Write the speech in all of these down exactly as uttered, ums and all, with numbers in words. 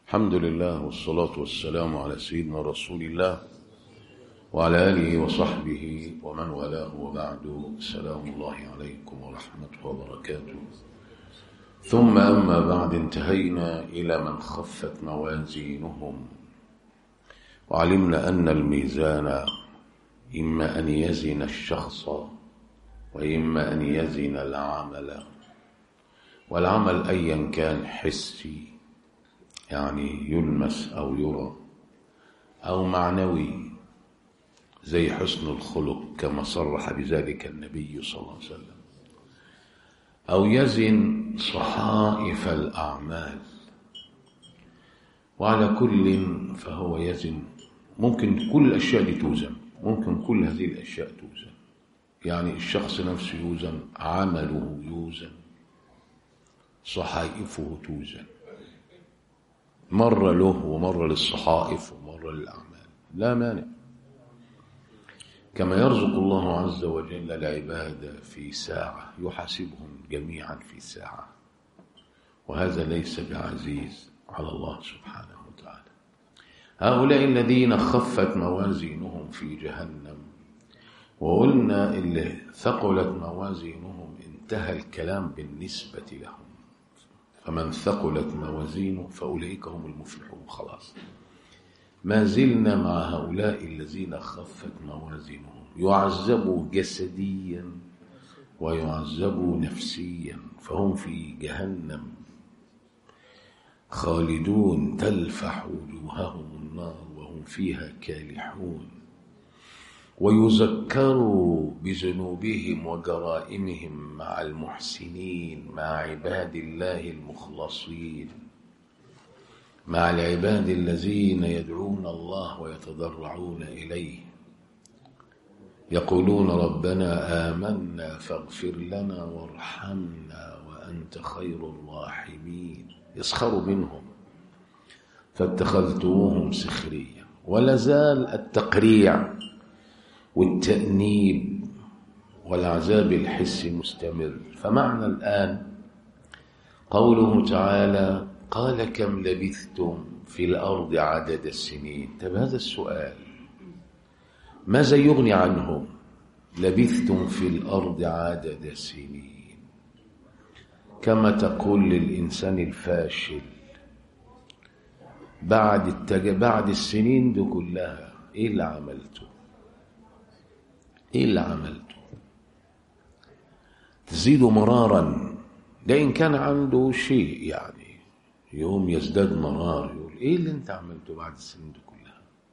الحمد لله والصلاة والسلام على سيدنا رسول الله وعلى آله وصحبه ومن والاه، وبعد. سلام الله عليكم ورحمته وبركاته. ثم أما بعد، انتهينا إلى من خفت موازينهم، وعلمنا أن الميزان إما أن يزن الشخص وإما أن يزن العمل، والعمل أيا كان حسي يعني يلمس أو يرى، أو معنوي زي حسن الخلق كما صرح بذلك النبي صلى الله عليه وسلم، أو يزن صحائف الأعمال. وعلى كل فهو يزن. ممكن كل الأشياء دي توزن، ممكن كل هذه الأشياء توزن، يعني الشخص نفسه يوزن، عمله يوزن، صحائفه توزن، مرة له ومرة للصحائف ومرة للأعمال، لا مانع. كما يرزق الله عز وجل العباد في ساعة يحاسبهم جميعا في ساعة، وهذا ليس بعزيز على الله سبحانه وتعالى. هؤلاء الذين خفت موازينهم في جهنم، وقلنا اللي ثقلت موازينهم انتهى الكلام بالنسبة لهم، فمن ثقلت موازينه فأولئك هم المفلحون. خلاص، ما زلنا مع هؤلاء الذين خفت موازينهم، يعذبوا جسديا ويعذبوا نفسيا، فهم في جهنم خالدون تلفح وجوههم النار وهم فيها كالحون، ويذكروا بذنوبهم وجرائمهم مع المحسنين، مع عباد الله المخلصين، مع العباد الذين يدعون الله ويتضرعون إليه، يقولون ربنا آمنا فاغفر لنا وارحمنا وأنت خير الراحمين. يسخروا منهم فاتخذتموهم سخريا. ولازال التقريع والتأنيب والعذاب الحسي مستمر. فمعنى الآن قوله تعالى قال كم لبثتم في الأرض عدد السنين. طب هذا السؤال ماذا يغني عنهم؟ لبثتم في الأرض عدد السنين، كما تقول للإنسان الفاشل بعد التج... بعد السنين دي كلها إيه اللي عملته؟ إيه اللي عملته؟ تزيد مرارا. ده إن كان عنده شيء يعني يوم يزداد مرار، يقول إيه اللي أنت عملته بعد السنين دي كلها؟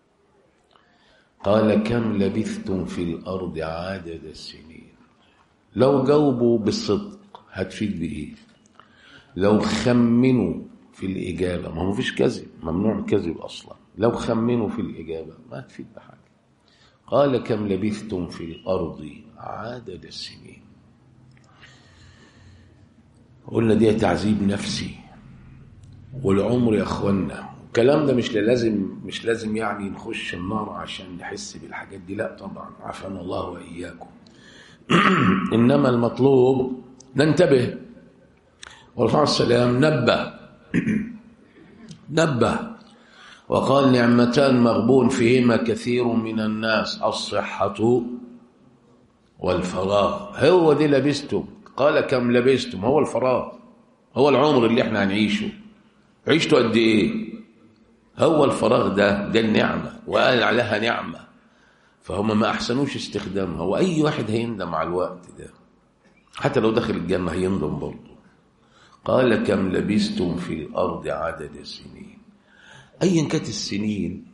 قال كم لبثتم في الأرض عدد السنين. لو جاوبوا بالصدق هتفيد بإيه؟ لو خمنوا في الإجابة، ما هو فيش كذب، ممنوع الكذب أصلا، لو خمنوا في الإجابة ما هتفيد بحاجة. قال كم لبثتم في الأرض عدد السنين. قلنا دي تعذيب نفسي. والعمر يا أخوانا، الكلام ده مش لازم مش لازم يعني نخش النار عشان نحس بالحاجات دي، لا طبعا، عافانا الله وإياكم. إنما المطلوب ننتبه. والرسول السلام نبه نبه وقال نعمتان مغبون فيهما كثير من الناس، الصحة والفراغ. هو دي لبستم. قال كم لبستم، هو الفراغ، هو العمر اللي احنا هنعيشه. عيشتوا قد ايه؟ هو الفراغ ده ده النعمة، وقال عليها نعمة، فهم ما أحسنوش استخدامها. وأي واحد هيندم على الوقت ده، حتى لو دخل الجنة هيندم برضه. قال كم لبستم في الأرض عدد السنين. أيا كانت السنين.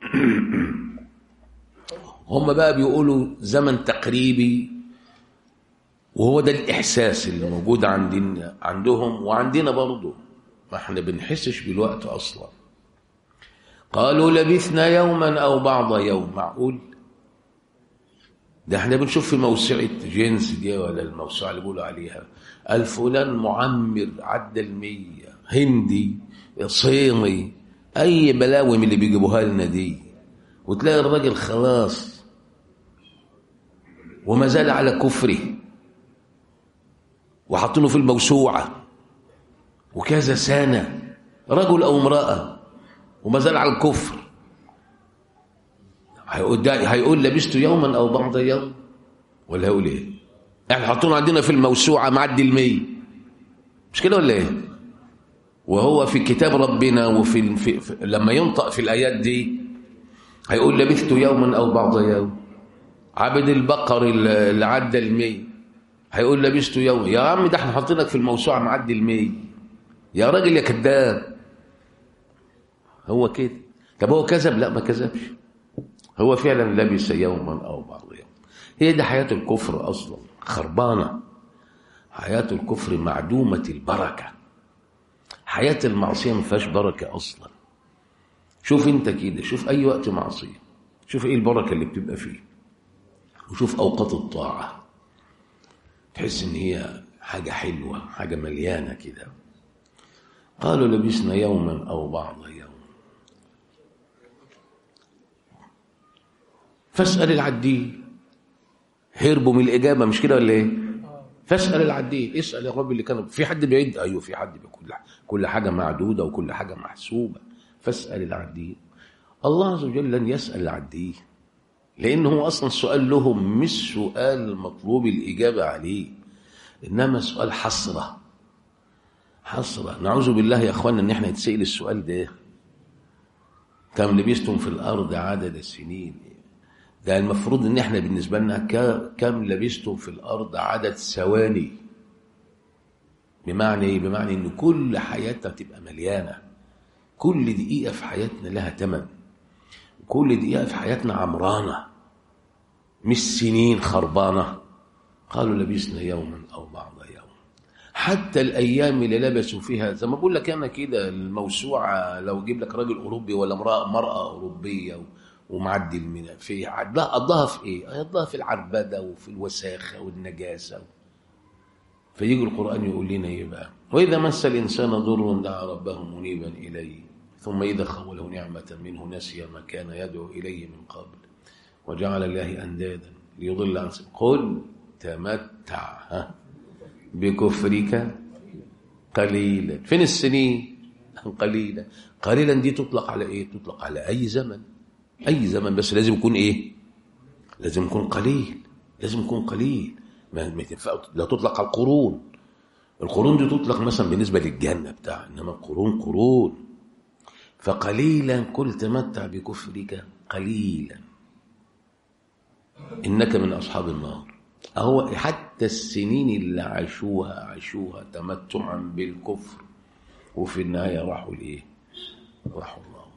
هم بقى بيقولوا زمن تقريبي، وهو ده الإحساس اللي موجود عندنا عندهم وعندنا برضه، ما احنا بنحسش بالوقت أصلا. قالوا لبثنا يوما أو بعض يوم. معقول؟ ده احنا بنشوف في موسوعة جنس دي ولا الموسوعة اللي بيقولوا عليها الفلان معمر عدى المية، هندي صيني، أي بلاوي من اللي بيجيبوها لنا دي، وتلاقي الراجل خلاص وما زال على كفره، وحاطينه في الموسوعة وكذا سنة، رجل أو امرأة وما زال على الكفر، هيقول هيقول لبست يوما او بعض يوم ولا هيقول ايه؟ احنا حاطينه عندنا في الموسوعه معدي المية، مش كده ولا ايه؟ وهو في كتاب ربنا وفي في في لما ينطق في الايات دي هيقول لبثت يوما او بعض يوم. عبد البقر اللي عدى المية هيقول لبثت يوم. يا عم ده احنا حاطينك في الموسوعه معدي المية يا راجل يا كذاب. هو كده. طب هو كذب؟ لا ما كذبش، هو فعلا لبث يوما او بعض يوم. هي دي حياه الكفر اصلا، خربانه. حياه الكفر معدومه البركه. حياه المعصيه ما فيهاش بركه اصلا. شوف انت كده، شوف اي وقت معصيه، شوف ايه البركه اللي بتبقى فيه، وشوف اوقات الطاعه، تحس ان هي حاجه حلوه، حاجه مليانه كده. قالوا لبسنا يوما او بعض يوم فاسال العديل. هربوا من الاجابه، مش كده ولا ايه؟ فاسال العديل، اسال الرب اللي كان في حد بيعد. ايوه في حد بيقول كل حاجه معدوده وكل حاجه محسوبه. فاسال العديل. الله عز وجل لن يسال العديل، لانه هو اصلا السؤال لهم مش سؤال مطلوب الاجابه عليه، انما سؤال حسره. حسره. نعوذ بالله يا اخوانا ان احنا نتسال السؤال ده. كم لبستم في الارض عدد السنين؟ ده المفروض ان احنا بالنسبه لنا كم لبستم في الارض عدد ثواني. بمعنى ايه؟ بمعنى ان كل حياتنا تبقى مليانه، كل دقيقه في حياتنا لها ثمن، كل دقيقه في حياتنا عمرانه مش سنين خربانه. قالوا لبسنا يوما او بعض يوم. حتى الايام اللي لبسوا فيها، زي ما بقول لك انا كده، الموسوعه لو اجيب لك راجل اوروبي ولا امراه مراه اوروبيه ومعدي المينا في قضاها في ايه؟ قضاها في العربده وفي الوساخه والنجاسه. فيجي القران يقول لنا ايه بقى؟ واذا مس الانسان ضر دعا ربه منيبا اليه ثم اذا خوله نعمه منه نسي ما كان يدعو اليه من قبل وجعل الله اندادا ليضل عن سبيله. قل تمتع بكفرك قليلا. فين السنين؟ قليلا. قليلا دي تطلق على ايه؟ تطلق على اي زمن، اي زمن، بس لازم يكون ايه؟ لازم يكون قليل، لازم يكون قليل. ما لا تطلق على القرون. القرون دي تطلق مثلا بالنسبه للجنه بتاع، انما القرون قرون. فقليلا قل تمتع بكفرك قليلا انك من اصحاب النار. اهو حتى السنين اللي عاشوها عاشوها تمتعا بالكفر، وفي النهايه راحوا لايه؟ راحوا الله.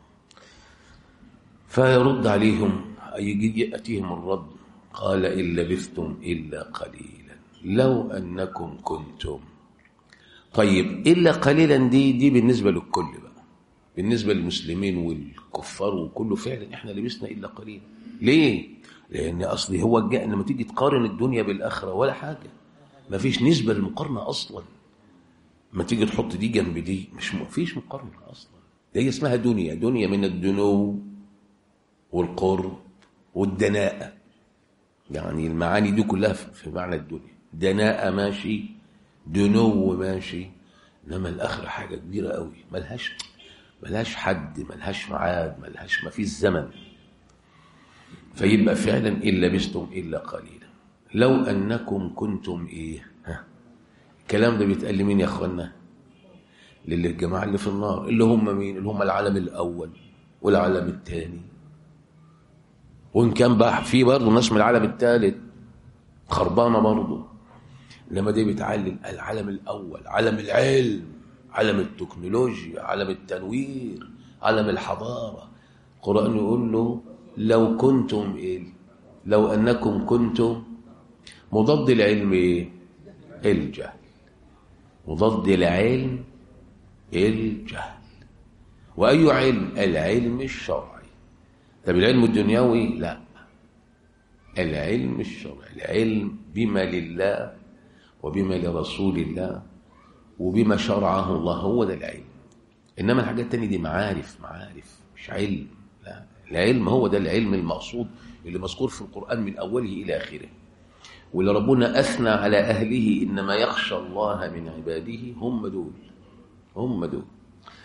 فيرد عليهم، يجي ياتيهم الرد، قال ان لبثتم الا قليلا لو انكم كنتم. طيب الا قليلا دي دي بالنسبه للكل بقى، بالنسبه للمسلمين والكفار وكله. فعلا احنا لبسنا الا قليلا. ليه؟ لان اصلي هو جاء لما تيجي تقارن الدنيا بالاخره ولا حاجه، ما فيش نسبه للمقارنه اصلا. ما تيجي تحط دي جنب دي مش فيش مقارنه اصلا. هي اسمها دنيا، دنيا من الدنو والقرب والدناءه، يعني المعاني دي كلها في معنى الدنيا. دناءه ماشي، دنو ماشي، انما الاخره حاجه كبيره قوي، ملهاش ملهاش حد، ملهاش ميعاد، ملهاش ما فيش زمن. فيبقى فعلا إن لبستم إلا قليلا لو أنكم كنتم إيه؟ ها. الكلام ده بيتقال لمين يا أخوانا؟ للجماعة اللي في النار، اللي هم مين؟ اللي هم العالم الأول والعالم الثاني، وإن كان بقى في برضه ناس من العالم الثالث خربانة برضه. لما دي بيتعلم العالم الأول، عالم العلم، عالم التكنولوجيا، عالم التنوير، عالم الحضارة. القرآن يقول له لو كنتم إيه؟ لو أنكم كنتم. مضاد العلم إيه؟ الجهل. مضاد العلم الجهل. وأي علم؟ العلم الشرعي. طب العلم الدنيوي؟ لا، العلم الشرعي، العلم بما لله وبما لرسول الله وبما شرعه الله، هو ده العلم. إنما الحاجات التانية دي معارف، معارف مش علم. لا، العلم هو ده العلم المقصود اللي مذكور في القرآن من أوله إلى آخره، واللي ربنا أثنى على أهله إنما يخشى الله من عباده هم دول، هم دول.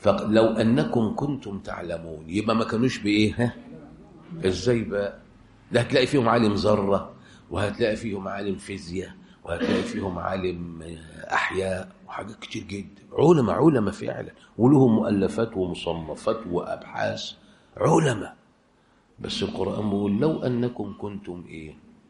فلو أنكم كنتم تعلمون يبقى ما كانوش بإيه؟ ها؟ إزاي بقى؟ ده هتلاقي فيهم عالم ذرة، وهتلاقي فيهم عالم فيزياء، وهتلاقي فيهم عالم أحياء وحاجات كتير جدا. علماء علماء فعلا، ولهم مؤلفات ومصنفات وأبحاث، علماء. بس القرآن بيقول لو أنكم كنتم إيه؟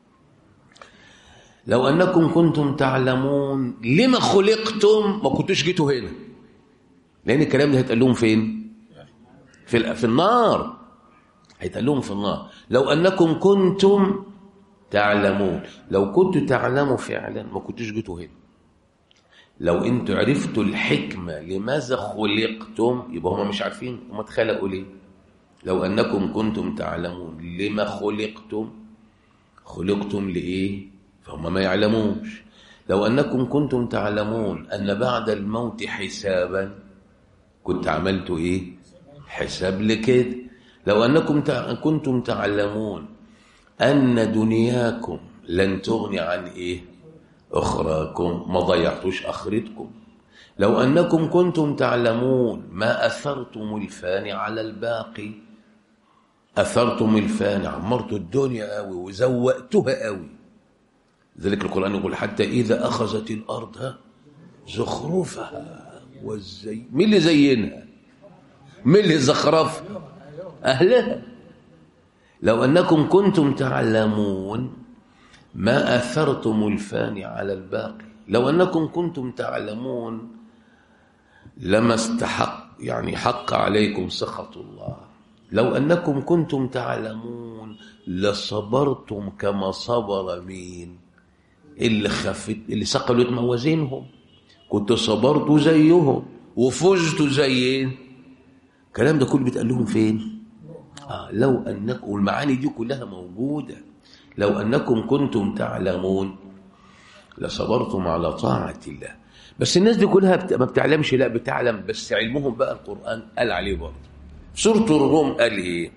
لو أنكم كنتم تعلمون لما خلقتم، ما كنتوش جيتوا هنا. لأن الكلام ده هيتقال لهم فين؟ في, في النار، هيتقال لهم في النار. لو أنكم كنتم تعلمون، لو كنتوا تعلموا فعلا ما كنتوش جيتوا هنا. لو انتوا عرفتوا الحكمة لماذا خلقتم، يبقى هم مش عارفين هم اتخلقوا ليه. لو أنكم كنتم تعلمون لما خلقتم، خلقتم لإيه؟ فهم ما يعلموش. لو أنكم كنتم تعلمون أن بعد الموت حسابا، كنت عملتوا إيه؟ حساب لكده. لو أنكم كنتم تعلمون أن دنياكم لن تغني عن إيه؟ أخراكم، ما ضيعتوش آخرتكم. لو أنكم كنتم تعلمون ما أثرتم الفاني على الباقي، أثرتم الفاني، عمرتوا الدنيا قوي وزوأتها قوي. ذلك القرآن يقول حتى إذا أخذت الأرض زخرفها والزي، مين اللي زينها؟ مين اللي زخرفها؟ أهلها. لو أنكم كنتم تعلمون ما أثرتم الفاني على الباقي. لو أنكم كنتم تعلمون لما استحق، يعني حق عليكم سخط الله. لو أنكم كنتم تعلمون لصبرتم كما صبر مين؟ اللي خفت، اللي ثقلت موازينهم، كنت صبرتوا زيهم وفزتوا زيين. الكلام ده كله بيتقال لهم فين؟ آه لو أنكم، والمعاني دي كلها موجودة. لو أنكم كنتم تعلمون لصبرتم على طاعة الله. بس الناس دي كلها ما بتعلمش، لا بتعلم، بس علمهم بقى القرآن قال عليه برضه. سورة الروم قال إيه؟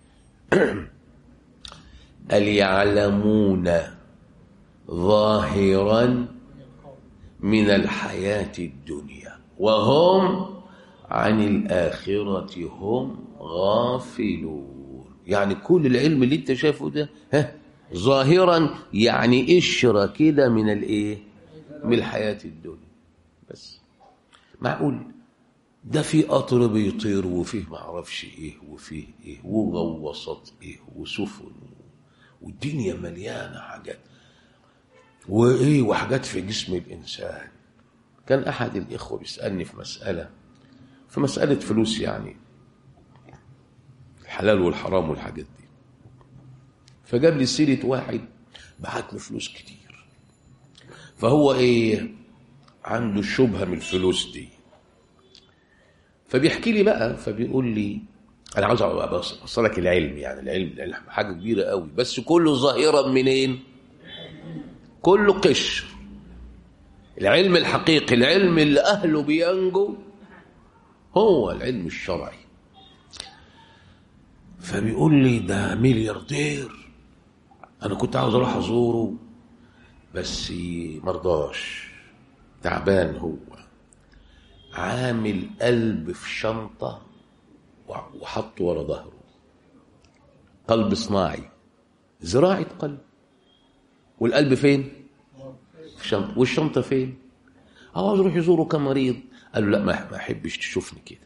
قال يعلمون ظاهرا من الحياة الدنيا وهم عن الآخرة هم غافلون. يعني كل العلم اللي انت شايفه ده ها ظاهرا، يعني قشرة كده من الايه؟ من الحياة الدنيا بس. معقول ده في قطر بيطير وفيه ما اعرفش ايه وفيه ايه وغواصات ايه وسفن والدنيا مليانة حاجات وايه وحاجات في جسم الانسان. كان احد الاخوة بيسألني في مسألة في مسألة فلوس، يعني الحلال والحرام والحاجات دي، فجاب لي سيرة واحد بعت له فلوس كتير، فهو ايه عنده شبهة من الفلوس دي، فبيحكي لي بقى، فبيقول لي انا عاوز اوصلك العلم، يعني العلم, العلم حاجة كبيرة قوي، بس كله ظاهرا منين؟ كله قشر. العلم الحقيقي، العلم اللي اهله بينجو، هو العلم الشرعي. فبيقول لي ده ملياردير، انا كنت عاوز اروح ازوره بس مرضاش، تعبان، هو عامل قلب في شنطة وحطه ورا ظهره، قلب صناعي، زراعة قلب، والقلب فين؟ في شنطة، والشنطة فين؟ عاوز اروح يزوره كمريض. قال له لا ما احبش تشوفني كده.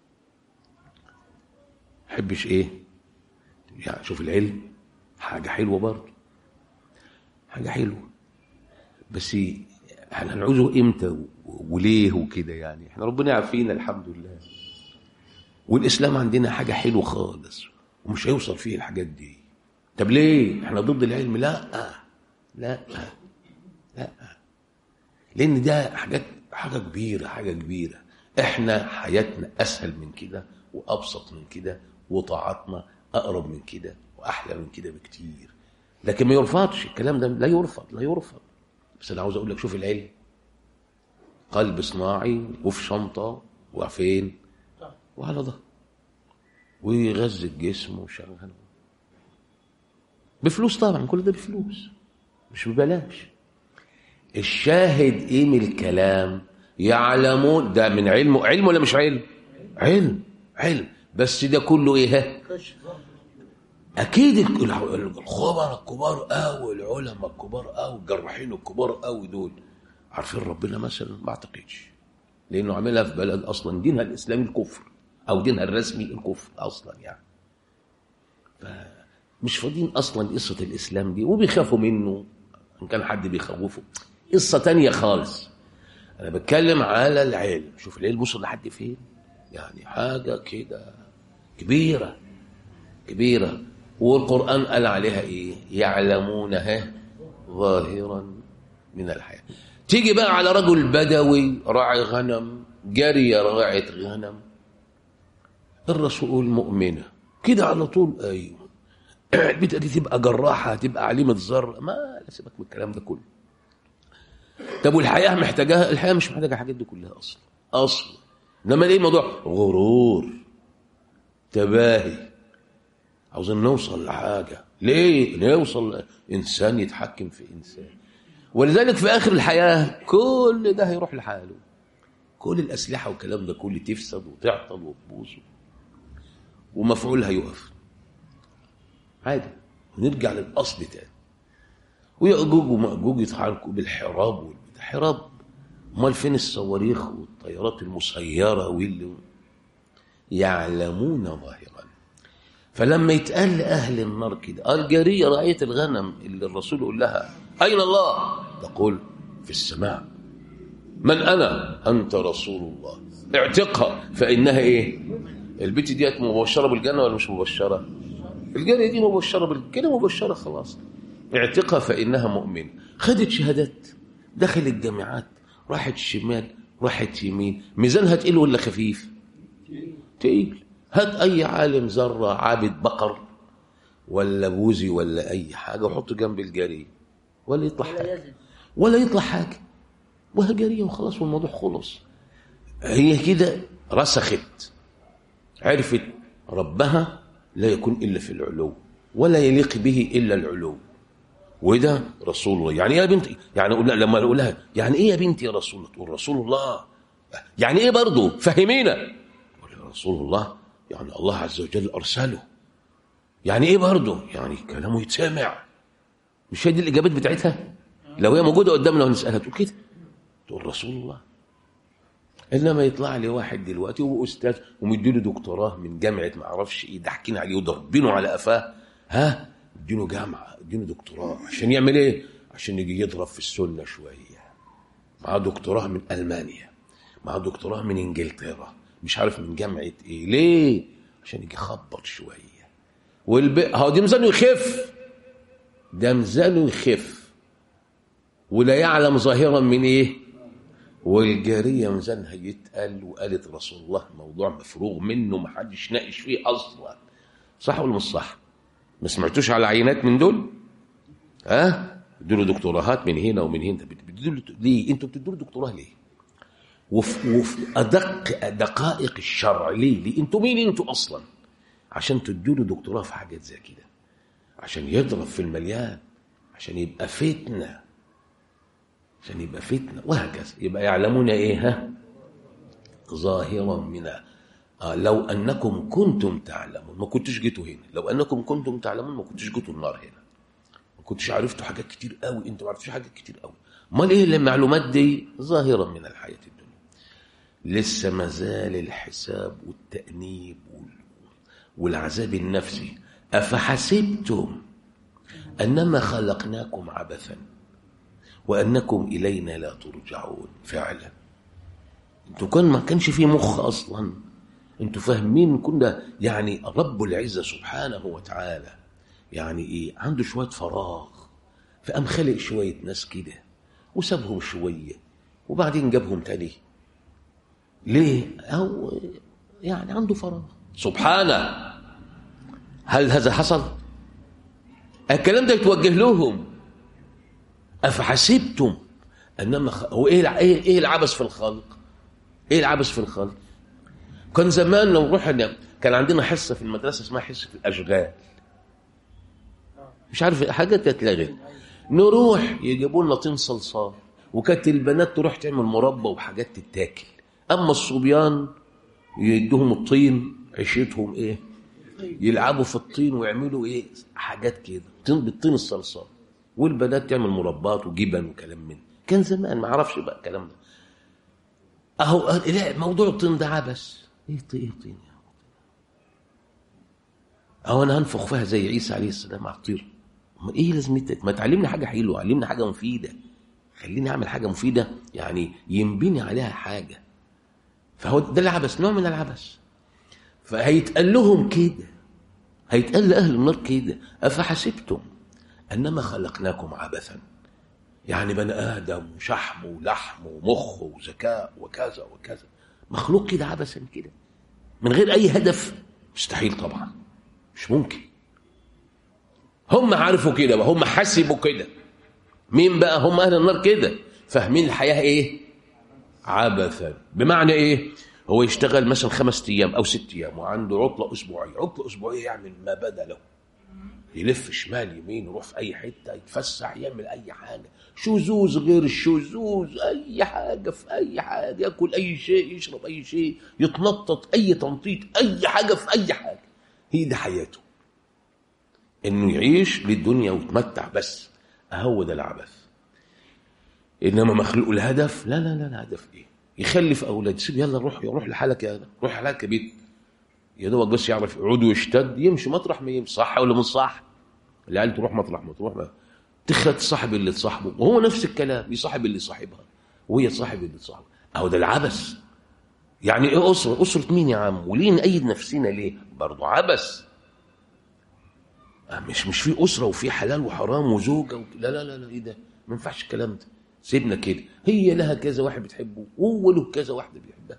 ما احبش ايه؟ يعني شوف العلم حاجة حلوة برضه، حاجة حلوة، بس احنا هنعوزه امتى وليه وكده؟ يعني احنا ربنا يعافينا الحمد لله، والاسلام عندنا حاجة حلوة خالص ومش هيوصل فيه الحاجات دي. طب ليه احنا ضد العلم؟ لا لا لا، لان ده حاجات حاجة كبيرة، حاجة كبيرة. احنا حياتنا اسهل من كده وابسط من كده، وطاعتنا اقرب من كده واحلى من كده بكتير. لكن ما يرفضش الكلام ده، لا يرفض لا يرفض. بس انا عاوز اقول لك شوف العلم، قلب صناعي وفي شنطه وفين وعلى ظهر، ويغذي الجسم وشغله بفلوس. طبعا كل ده بفلوس، مش ببلاش. الشاهد ايه من الكلام؟ يعلمون، ده من علمه. علم ولا مش علم؟ علم علم بس ده كله ايه؟ اكيد الخبراء الكبار قوي، العلماء الكبار قوي، الجراحين الكبار قوي دول عارفين ربنا مثلا؟ ما اعتقدش، لانه عاملها في بلد اصلا دينها الاسلامي الكفر، او دينها الرسمي الكفر اصلا يعني. فمش فاضيين اصلا قصه الاسلام دي، وبيخافوا منه ان كان حد بيخوفه، قصه تانية خالص. انا بتكلم على العلم. شوف العلم وصل لحد فين، يعني حاجه كده كبيره كبيره. والقرآن قال عليها ايه؟ يعلمونها ظاهرا من الحياة. تيجي بقى على رجل بدوي راعي غنم، جارية راعية غنم، الرسول مؤمنة كده على طول، ايوه البنت دي تبقى جراحة، تبقى عليمة ذر، ما لا سيبك من الكلام ده كله. طب والحياة محتاجاها؟ الحياة مش محتاجة الحاجات دي كلها اصلا اصلا. انما ايه موضوع غرور، تباهي، عاوزين نوصل لحاجة. ليه؟ نوصل إنسان يتحكم في إنسان. ولذلك في آخر الحياة كل ده هيروح لحاله، كل الأسلحة والكلام ده كله تفسد وتعطل وتبوظ، ومفعولها يقف عادي، ونرجع للأصل تاني. ويأجوج ومأجوج يتحركوا بالحراب والبتاع. حراب؟ امال فين الصواريخ والطيارات المسيرة واللي يعلمون ظاهرا. فلما يتقال لأهل النار كده، الجارية رعية الغنم اللي الرسول يقول لها أين الله؟ تقول في السماء. من أنا؟ أنت رسول الله، اعتقها فإنها إيه؟ البنت ديت مبشرة بالجنة ولا مش مبشرة؟ الجارية دي مبشرة بالجنة، مبشرة خلاص. اعتقها فإنها مؤمن. خدت شهادات، دخلت الجامعات، راحت شمال، راحت يمين، ميزانها تقيل ولا خفيف؟ تقيل. هات أي عالم ذرة عابد بقر ولا بوزي ولا أي حاجة وحطه جنب الجارية، ولا يطلع حاجة، ولا يطلع حاجة، وهي جارية وخلاص والموضوع خلص. هي كده رسخت، عرفت ربها لا يكون إلا في العلو، ولا يليق به إلا العلو، وده رسول الله. يعني إيه يا بنتي؟ يعني لما أقول لها يعني إيه يا بنتي يا رسول الله؟ تقول رسول الله. يعني إيه برضه؟ فهمينا. رسول الله يعني الله عز وجل أرسله. يعني إيه برضه؟ يعني كلامه يتسمع. مش هي دي الإجابات بتاعتها؟ لو هي موجودة قدامنا ونسألها تقول كده، تقول رسول الله. إنما يطلع لي واحد دلوقتي هو أستاذ ومديله دكتوراه من جامعة ما أعرفش إيه، ضاحكين عليه وضربينه على قفاه، ها اديله جامعة، اديله دكتوراه عشان يعمل إيه؟ عشان يجي يضرب في السنة شوية. معاه دكتوراه من ألمانيا، معاه دكتوراه من إنجلترا، مش عارف من جامعة ايه. ليه؟ عشان يجي يخبط شوية. والبق هو دي ميزانه يخف، ده ميزانه يخف، ولا يعلم ظاهرا من ايه. والجارية ميزانها يتقل، وقالت رسول الله موضوع مفروغ منه، ما حدش ناقش فيه اصلا. صح ولا مش صح؟ ما سمعتوش على عينات من دول؟ ها بتدوا دكتوراهات من هنا ومن هنا. بتدوا ليه؟ انتوا بتدوا دكتوراه ليه؟ وفي, وفي أدق دقائق الشرع. ليه؟ ليه؟ انتوا مين انتوا أصلا عشان تدوا دكتوراه في حاجات زي كده؟ عشان يضرب في المليان، عشان يبقى فتنة، عشان يبقى فتنة، وهكذا. يبقى يعلمون إيه؟ ها ظاهرا منها. آه لو أنكم كنتم تعلمون ما كنتش جيتوا هنا. لو أنكم كنتم تعلمون ما كنتش جيتوا النار هنا، ما كنتش عرفتوا حاجات كتير قوي. انتوا ما عرفتوش حاجات كتير قوي. امال ايه المعلومات دي؟ ظاهرا من الحياة الدنيا. لسه مازال الحساب والتأنيب والعذاب النفسي. أفحسبتم أنما خلقناكم عبثا وأنكم إلينا لا ترجعون. فعلا انتوا كان ما كانش فيه مخ أصلا. انتوا فاهمين كنا يعني رب العزة سبحانه وتعالى يعني إيه عنده شوية فراغ، فقام خلق شوية ناس كده وسابهم شوية وبعدين جابهم تاني. ليه؟ أو يعني عنده فراغ سبحانه. هل هذا حصل؟ الكلام ده يتوجه لهم. أفحسبتم أنما خ... هو إيه إيه إيه العبث في الخلق؟ إيه العبث في الخلق؟ كان زمان لو رحنا كان عندنا حصة في المدرسة اسمها حصة الأشغال، مش عارف حاجات تتلغي، نروح يجيبوا لنا طين صلصال، وكانت البنات تروح تعمل مربى وحاجات تتاكل، أما الصبيان يدوهم الطين عيشتهم ايه؟ يلعبوا في الطين ويعملوا ايه؟ حاجات كده بالطين الصلصال، والبنات تعمل مربات وجبن وكلام من كان زمان، ما اعرفش بقى الكلام ده. اهو لا، موضوع الطين ده عبث. ايه طين؟ ايه طين؟ اهو انا هنفخ فيها زي عيسى عليه السلام على الطير؟ ما ايه لازمتك؟ ما تعلمني حاجه حلوه، علمني حاجه مفيده، خليني اعمل حاجه مفيده يعني ينبني عليها حاجه. فهو ده العبث، نوع من العبث. فهيتقال لهم كده، هيتقال لاهل النار كده: افحسبتم انما خلقناكم عبثا، يعني بني ادم وشحم ولحم ومخ وذكاء وكذا وكذا، مخلوق كده عبثا كده من غير اي هدف؟ مستحيل طبعا، مش ممكن. هم عارفوا كده وهم حسبوا كده. مين بقى هم؟ اهل النار كده فاهمين الحياه ايه؟ عبثا. بمعنى ايه؟ هو يشتغل مثلا خمس ايام او ست ايام وعنده عطله اسبوعيه، عطله اسبوعيه يعمل ما بدا له، يلف شمال يمين، يروح في اي حته، يتفسح، يعمل اي حاجه، شذوذ غير الشذوذ، اي حاجه في اي حاجه، ياكل اي شيء، يشرب اي شيء، يتنطط اي تنطيط، اي حاجه في اي حاجه. هي دي حياته، انه يعيش للدنيا ويتمتع بس. هو ده العبث. انما مخلوق الهدف، لا لا لا، الهدف ايه؟ يخلف اولاد، سيب يلا روح روح لحالك يا روح لحالك يا بيت، يا دوبك بس يعرف يعود ويشتد، يمشي مطرح ما يمشي. صح ولا مش صح؟ العيال تروح مطرح ما تروح، ما تخت صاحب اللي تصاحبه، وهو نفس الكلام، يصاحب اللي صاحبها وهي تصاحب اللي تصاحبه. اهو ده العبث. يعني ايه اسره؟ اسره مين يا عم؟ وليه نقيد نفسنا ليه؟ برضه عبث. مش مش في اسره وفي حلال وحرام وزوجه و... لا لا لا لا، ايه ده؟ ما ينفعش الكلام ده. سيبنا كده، هي لها كذا واحد بتحبه وهو له كذا واحده بيحبها.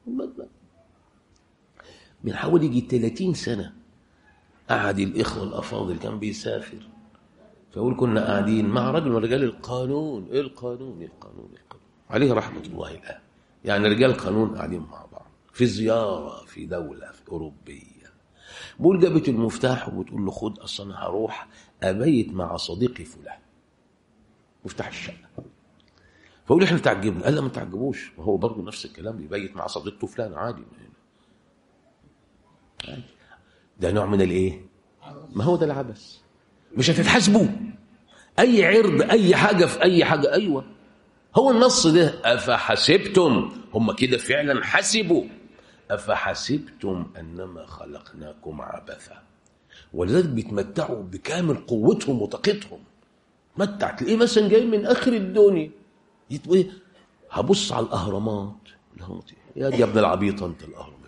من حوالي يجي ثلاثين سنه قعد الاخوه الافاضل كان بيسافر، فيقول كنا قاعدين مع رجل من رجال القانون. ايه القانون؟ القانون القانون عليه رحمه الله الان، يعني رجال القانون قاعدين مع بعض في زياره في دوله في اوروبيه. بقول جابت المفتاح وبتقول له خد، اصل انا هروح ابيت مع صديقي فلان، مفتاح الشقه. فقول احنا تعجبنا، قال لا ما تعجبوش، وهو برضه نفس الكلام، يبيت مع صديقته فلان عادي. ده نوع من الايه؟ ما هو ده العبث. مش هتتحاسبوا اي عرض اي حاجه في اي حاجه. ايوه هو النص ده، افحسبتم، هم كده فعلا حسبوا، افحسبتم انما خلقناكم عبثا. ولذلك بيتمتعوا بكامل قوتهم وطاقتهم. متع تلاقيه مثلا جاي من اخر الدنيا، يتوي هبص على الاهرامات، يا دي يا ابن العبيطه انت، الاهرامات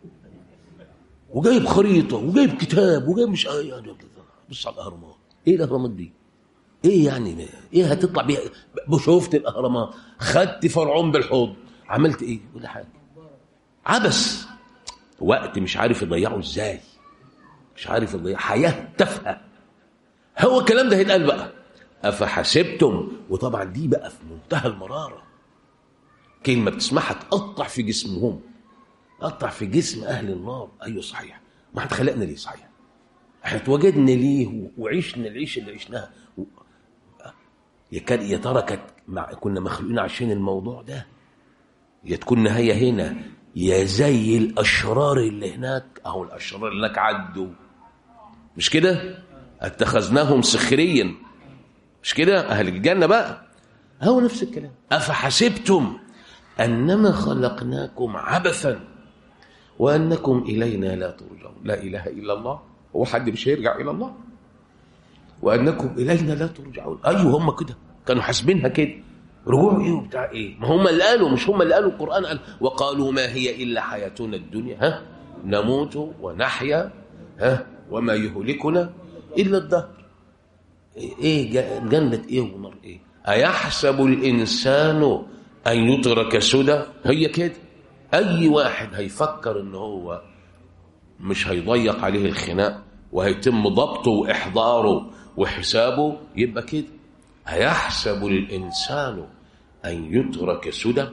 وجايب خريطه وجايب كتاب وجايب مش يا بص على الاهرامات. ايه الاهرامات دي؟ ايه يعني؟ ايه هتطلع بيها؟ شفت الاهرامات، خدت فرعون بالحوض، عملت ايه؟ ولا حاجه. عبث، وقت مش عارف يضيعه ازاي، مش عارف يضيع، حياه تافهه. هو الكلام ده هيتقال بقى افحسبتم، وطبعا دي بقى في منتهى المراره، كلمه بتسمعها تقطع في جسمهم، تقطع في جسم اهل النار. ايوه صحيح، ما احنا اتخلقنا ليه؟ صحيح احنا اتوجدنا ليه وعيشنا العيشه اللي عشناها؟ يا كان يا ترى كانت مع... كنا مخلوقين عشان الموضوع ده؟ يا تكون نهايه هنا يا زي الاشرار اللي هناك. اهو الاشرار اللي هناك عدوا، مش كده؟ اتخذناهم سخريا، مش كده؟ اهل الجنه بقى هو نفس الكلام. افحسبتم انما خلقناكم عبثا وانكم الينا لا ترجعون. لا اله الا الله، هو حد مش هيرجع الى الله؟ وانكم الينا لا ترجعون. ايوه هم كده كانوا حاسبينها كده. رجوع ايه وبتاع ايه؟ ما هم اللي قالوا، مش هم اللي قالوا. القران قال وقالوا ما هي الا حياتنا الدنيا ها نموت ونحيا ها وما يهلكنا الا الدهر. ايه جنه ايه ونار ايه؟ ايحسب الانسان ان يترك سدى؟ هي كده. اي واحد هيفكر ان هو مش هيضيق عليه الخناق وهيتم ضبطه واحضاره وحسابه يبقى كده. هيحسب الانسان ان يترك سدى؟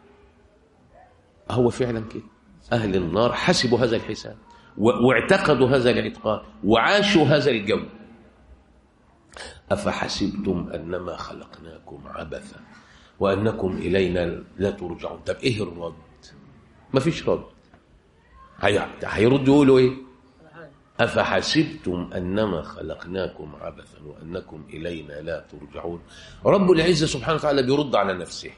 هو فعلا كده. اهل النار حسبوا هذا الحساب واعتقدوا هذا الاعتقاد وعاشوا هذا الجو. افحسبتم انما خلقناكم عبثا وانكم الينا لا ترجعون. طب ايه الرد؟ مفيش رد. هيردوا يقولوا ايه؟ أفحسبتم أنما خلقناكم عبثا وأنكم إلينا لا ترجعون. رب العزة سبحانه وتعالى بيرد على نفسه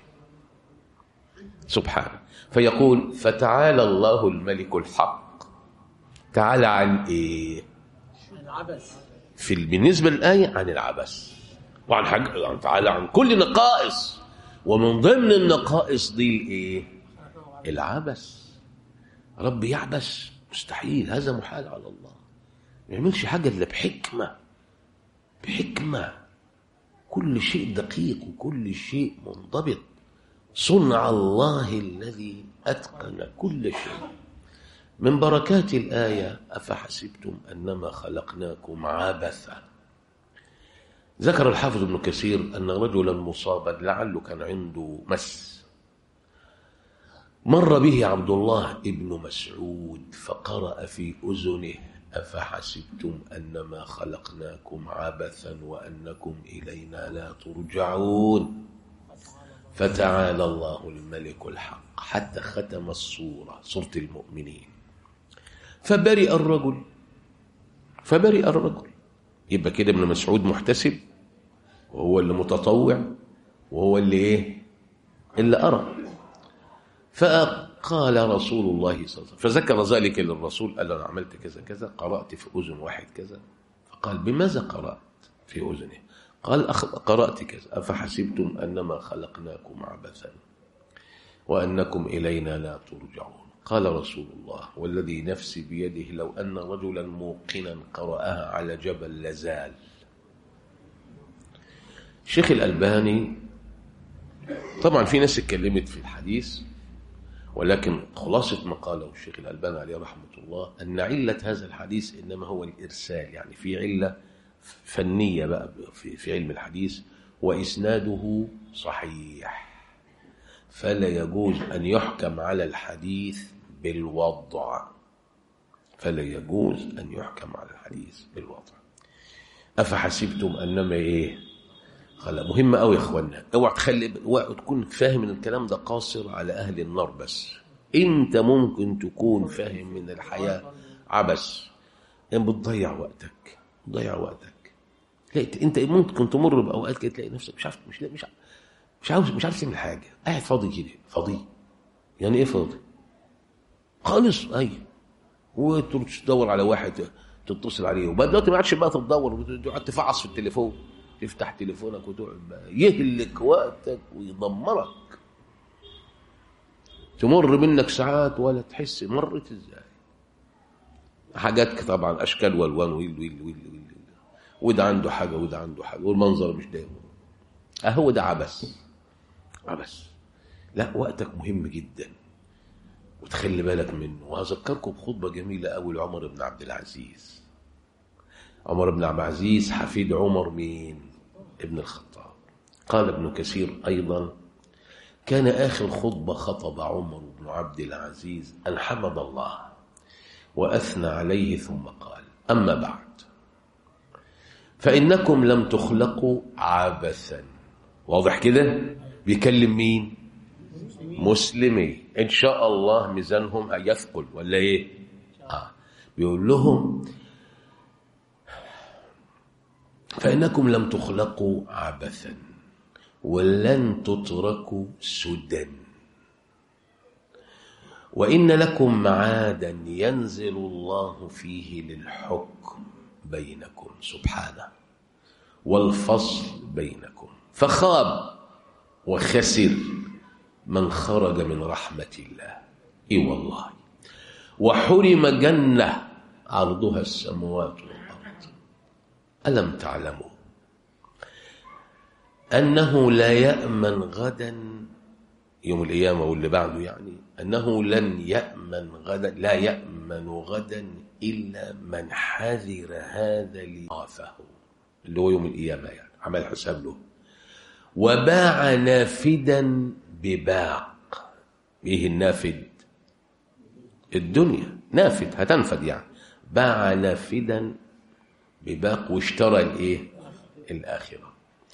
سبحانه فيقول فتعالى الله الملك الحق. تعالى عن إيه؟ العبث. في بالنسبة للآية عن العبث وعن حاجة، تعالى عن كل نقائص، ومن ضمن النقائص دي الإيه؟ العبث. رب يعبث؟ مستحيل، هذا محال على الله. ما يعملش حاجة إلا بحكمة، بحكمة. كل شيء دقيق وكل شيء منضبط. صنع الله الذي أتقن كل شيء. من بركات الآية أفحسبتم أنما خلقناكم عبثا. ذكر الحافظ ابن كثير أن رجلا مصابا لعله كان عنده مس، مر به عبد الله ابن مسعود فقرأ في أذنه أفحسبتم أنما خلقناكم عبثا وأنكم إلينا لا ترجعون. فتعالى الله الملك الحق حتى ختم السورة، سورة المؤمنين. فبرئ الرجل فبرئ الرجل يبقى كده ابن مسعود محتسب، وهو اللي متطوع، وهو اللي ايه؟ اللي أرى. فقال رسول الله صلى الله عليه وسلم، فذكر ذلك للرسول، قال له أنا عملت كذا كذا، قرأت في أذن واحد كذا. فقال بماذا قرأت في أذنه؟ قال قرأت كذا أفحسبتم أنما خلقناكم عبثا وأنكم إلينا لا ترجعون. قال رسول الله والذي نفسي بيده لو أن رجلا موقنا قرأها على جبل لزال. الشيخ الألباني طبعا في ناس اتكلمت في الحديث، ولكن خلاصة ما قاله الشيخ الألباني عليه رحمة الله أن علة هذا الحديث إنما هو الإرسال، يعني في علة فنية بقى في, في علم الحديث، وإسناده صحيح، فلا يجوز أن يحكم على الحديث بالوضع، فلا يجوز أن يحكم على الحديث بالوضع. أفحسبتم أنما إيه؟ خلا مهمة أوي يا إخوانا، اوعى تخلي اوعى تكون فاهم ان الكلام ده قاصر على أهل النار بس. أنت ممكن تكون فاهم من الحياة عبث، إن بتضيع وقتك بتضيع وقتك. تلاقي أنت ممكن تمر بأوقات كده تلاقي نفسك مش عارف مش مش مش عاوز مش عارف تعمل حاجة، قاعد فاضي كده. فاضي يعني إيه فاضي؟ خالص. أي وتروح تدور على واحد تتصل عليه، وبعد دلوقتي ما عادش بقى تدور وتقعد تفعص في التليفون، تفتح تليفونك وتقعد بقى يهلك وقتك ويدمرك. تمر منك ساعات ولا تحس مرت ازاي. حاجات طبعا اشكال والوان ويل ويل ويل ويل، وده عنده حاجه وده عنده حاجه والمنظر مش دايم. اهو ده عبث عبث. لا، وقتك مهم جدا وتخلي بالك منه. وهذكركم بخطبه جميله قوي لعمر بن عبد العزيز. عمر بن عبد العزيز حفيد عمر مين؟ ابن الخطاب. قال ابن كثير أيضا كان آخر خطبة خطب عمر بن عبد العزيز أن حمد الله وأثنى عليه ثم قال أما بعد فإنكم لم تخلقوا عبثا. واضح كده؟ بيكلم مين؟ مسلمي إن شاء الله ميزانهم هيثقل ولا إيه؟ آه. بيقول لهم فإنكم لم تخلقوا عبثا ولن تتركوا سدى، وإن لكم معادا ينزل الله فيه للحكم بينكم سبحانه والفصل بينكم، فخاب وخسر من خرج من رحمة الله. إي والله. وحرم جنة عرضها السماوات والأرض. ألم تعلموا أنه لا يأمن غدا يوم القيامة واللي بعده، يعني أنه لن يأمن غدا لا يأمن غدا إلا من حذر هذا لخافه، اللي هو يوم القيامة، يعني عمل حساب له. وباع نافدا بباق. إيه النافد؟ الدنيا نافد هتنفد، يعني باع نافدا بباق واشترى الايه؟ الآخرة.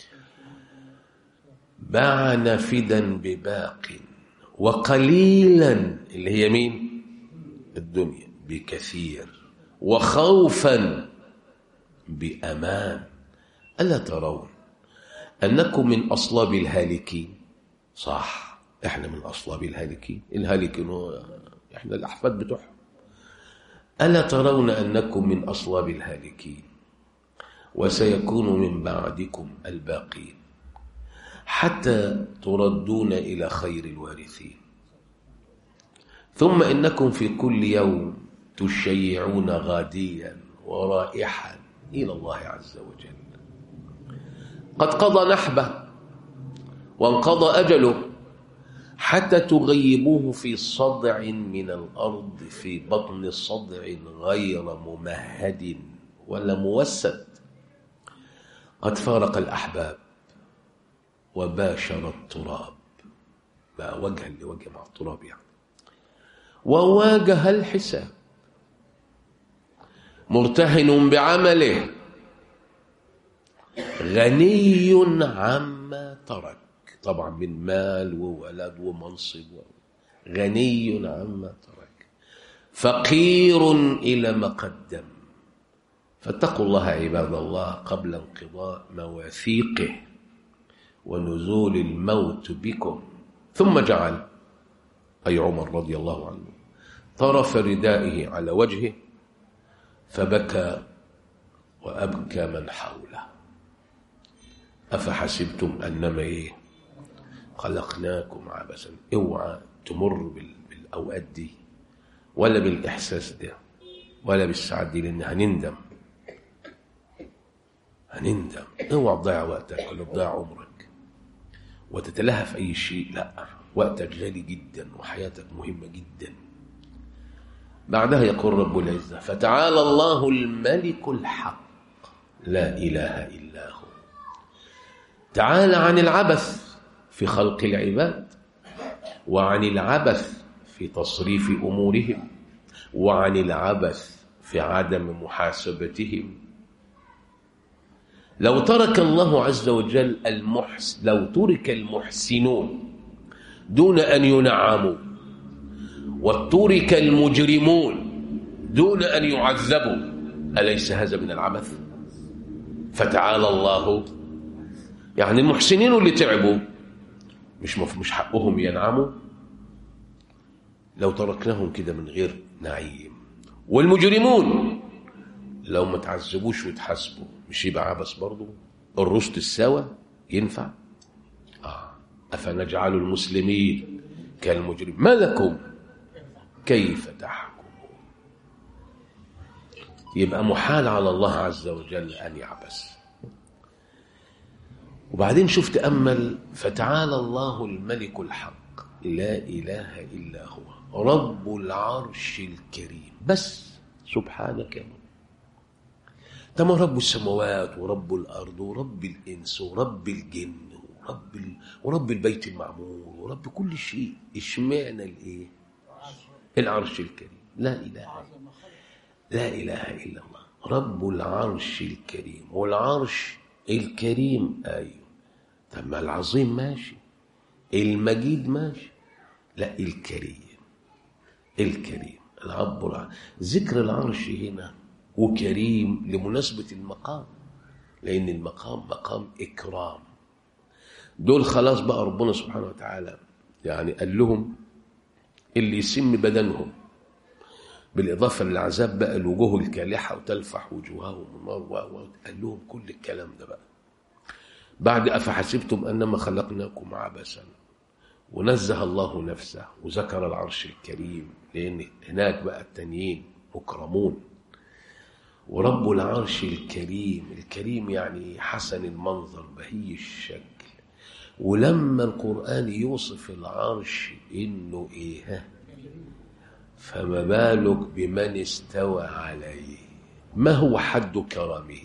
باع نافدا بباق وقليلا اللي هي مين؟ الدنيا بكثير وخوفا بأمان. ألا ترون أنكم من أصلاب الهالكين؟ صح، إحنا من أصلاب الهالكين. الهالكين هو إحنا الأحفاد بتوعهم. ألا ترون أنكم من أصلاب الهالكين وسيكون من بعدكم الباقين حتى تردون إلى خير الوارثين. ثم إنكم في كل يوم تشيعون غاديا ورائحا إلى الله عز وجل. قد قضى نحبه وانقضى أجله حتى تغيبوه في صدع من الأرض، في بطن صدع غير ممهد ولا موسد. قد فارق الأحباب وباشر التراب، بقى وجها لوجه مع التراب يعني، وواجه الحساب. مرتهن بعمله غني عما ترك، طبعا من مال وولد ومنصب، غني عما ترك فقير إلى ما قدم. فاتقوا الله عباد الله قبل انقضاء مواثيقه ونزول الموت بكم. ثم جعل أي عمر رضي الله عنه طرف ردائه على وجهه فبكى وأبكى من حوله. أفحسبتم أنما إيه خلقناكم عبثا. اوعى تمر بالأوقات دي ولا بالإحساس ده ولا بالسعادة دي، لأن هنندم هنندم. اوعى تضيع وقتك ولا تضيع عمرك وتتلهى في أي شيء. لا، وقتك غالي جدا وحياتك مهمة جدا. بعدها يقول رب العزة فتعالى الله الملك الحق لا إله إلا هو. تعالى عن العبث في خلق العباد، وعن العبث في تصريف أمورهم، وعن العبث في عدم محاسبتهم. لو ترك الله عز وجل المحسن لو ترك المحسنون دون أن ينعموا، وترك المجرمون دون أن يعذبوا، أليس هذا من العبث؟ فتعالى الله، يعني المحسنين اللي تعبوا مش مش حقهم ينعموا؟ لو تركناهم كده من غير نعيم، والمجرمون لو ما تعذبوش وتحاسبوا مش يبقى عبث برضه؟ الرشد السوا ينفع؟ آه. أفنجعل المسلمين كالمجرمين ما لكم كيف تحكمون؟ يبقى محال على الله عز وجل أن يعبث. وبعدين شوف تأمل فتعالى الله الملك الحق لا إله إلا هو رب العرش الكريم. بس سبحانك يا رب. تم رب السماوات ورب الأرض ورب الإنس ورب الجن ورب, ال... ورب البيت المعمور ورب كل شيء. اشمعنا الإيه؟ العرش الكريم. لا إله لا إله إلا الله رب العرش الكريم. والعرش الكريم أيوه. طب ما العظيم ماشي، المجيد ماشي، لا الكريم. الكريم العبر ذكر العرش هنا وكريم لمناسبة المقام، لأن المقام مقام إكرام. دول خلاص بقى ربنا سبحانه وتعالى يعني قال لهم اللي يسم بدنهم، بالإضافة للعذاب بقى الوجوه الكالحة وتلفح وجوههم النار، وقال لهم كل الكلام ده بقى بعد أفحسبتم أنما خلقناكم عبثا. ونزه الله نفسه وذكر العرش الكريم، لأن هناك بقى التانيين مكرمون. ورب العرش الكريم، الكريم يعني حسن المنظر بهي الشكل. ولما القرآن يوصف العرش إنه إيه، فما بالك بمن استوى عليه؟ ما هو حد كرمه؟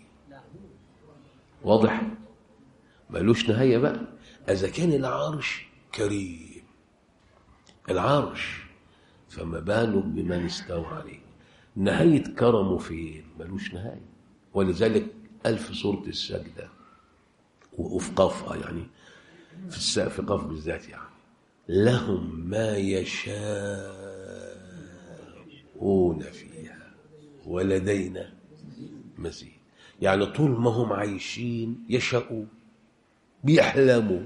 واضح؟ مالوش نهاية بقى. إذا كان العرش كريم العرش، فما بالك بمن استوى عليه؟ نهاية كرمه فين؟ مالوش نهاية. ولذلك قال في سورة السجدة وفي قاف، يعني في في قاف بالذات، يعني لهم ما يشاء يشاءون فيها ولدينا مزيد. يعني طول ما هم عايشين يشاءون، بيحلموا،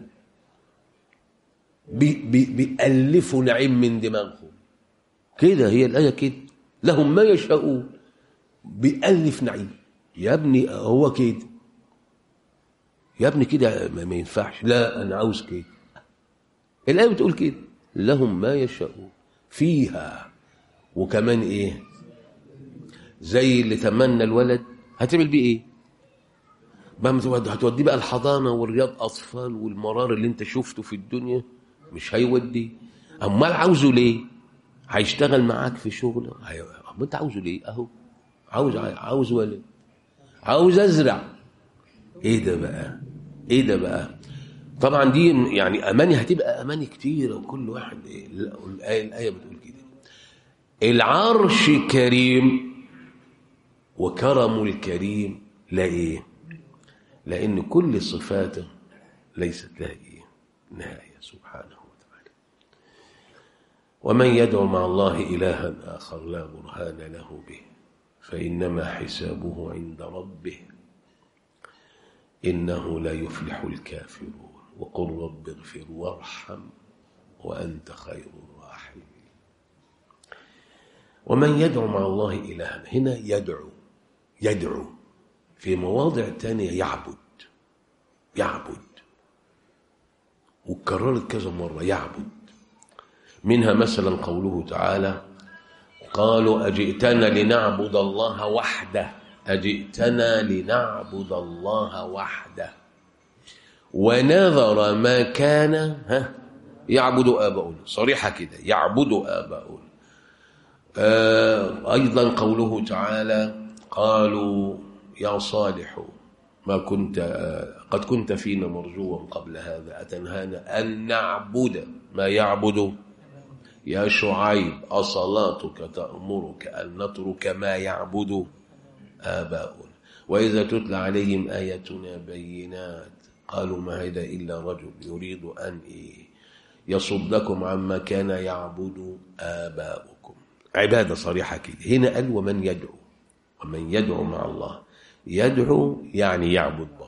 بي بي بيألفوا نعيم من دماغهم كده. هي الآية كده، لهم ما يشاءون، بيألف نعيم. يا ابني هو كده يا ابني كده ما ينفعش، لا أنا عاوز كده. الآية بتقول كده، لهم ما يشاءون فيها. وكمان إيه؟ زي اللي تمنى الولد هتعمل بيه إيه؟ هتوديه بقى الحضانة والرياض أطفال والمرار اللي انت شفته في الدنيا؟ مش هيودي. أمال عاوزه ليه؟ هيشتغل معاك في شغله. أمال انت عاوزه ليه؟ أهو عاوز عاوز ولد، عاوز أزرع. إيه ده بقى؟ إيه ده بقى؟ طبعا دي يعني أماني هتبقى أماني كتيرة، وكل واحد إيه؟ الآية الآية بتقول كده. العرش كريم وكرم الكريم لا إيه؟ لأن كل صفاته ليست لها إيه؟ نهاية سبحانه وتعالى. ومن يدعو مع الله إلها آخر لا برهان له به فإنما حسابه عند ربه إنه لا يفلح الكافرون وقل رب اغفر وارحم وأنت خير الراحمين. ومن يدعو مع الله إلها، هنا يدعو يدعو في مواضع تانية يعبد يعبد وكررت كذا مرة يعبد. منها مثلا قوله تعالى قالوا أجئتنا لنعبد الله وحده، أجئتنا لنعبد الله وحده ونذر ما كان ها يعبد آباؤنا. صريحة كده، يعبد آباؤنا. آه أيضا قوله تعالى قالوا يا صالح ما كنت قد كنت فينا مرجوا قبل هذا أتنهانا أن نعبد ما يعبد يا شعيب أصلاتك تأمرك أن نترك ما يعبد آباؤنا وإذا تتلى عليهم آياتنا بينات قالوا ما هذا إلا رجل يريد أن يصدكم عما كان يعبد آباؤكم. عبادة صريحة كده. هنا قال ومن يدعو، ومن يدعو مع الله. يدعو يعني يعبد برضه،